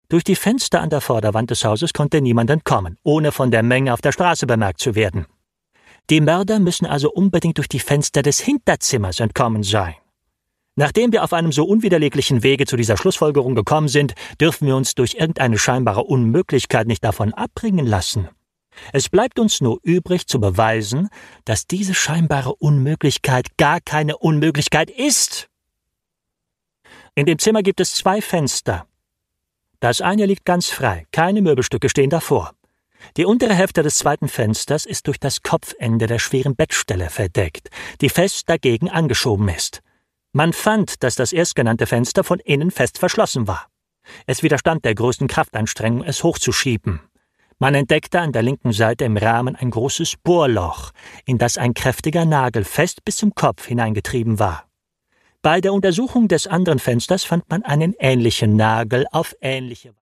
Durch die Fenster an der Vorderwand des Hauses konnte niemand entkommen, ohne von der Menge auf der Straße bemerkt zu werden. Die Mörder müssen also unbedingt durch die Fenster des Hinterzimmers entkommen sein. Nachdem wir auf einem so unwiderleglichen Wege zu dieser Schlussfolgerung gekommen sind, dürfen wir uns durch irgendeine scheinbare Unmöglichkeit nicht davon abbringen lassen. Es bleibt uns nur übrig zu beweisen, dass diese scheinbare Unmöglichkeit gar keine Unmöglichkeit ist. In dem Zimmer gibt es 2 Fenster. Das eine liegt ganz frei, keine Möbelstücke stehen davor. Die untere Hälfte des zweiten Fensters ist durch das Kopfende der schweren Bettstelle verdeckt, die fest dagegen angeschoben ist. Man fand, dass das erstgenannte Fenster von innen fest verschlossen war. Es widerstand der größten Kraftanstrengung, es hochzuschieben. Man entdeckte an der linken Seite im Rahmen ein großes Bohrloch, in das ein kräftiger Nagel fest bis zum Kopf hineingetrieben war. Bei der Untersuchung des anderen Fensters fand man einen ähnlichen Nagel auf ähnliche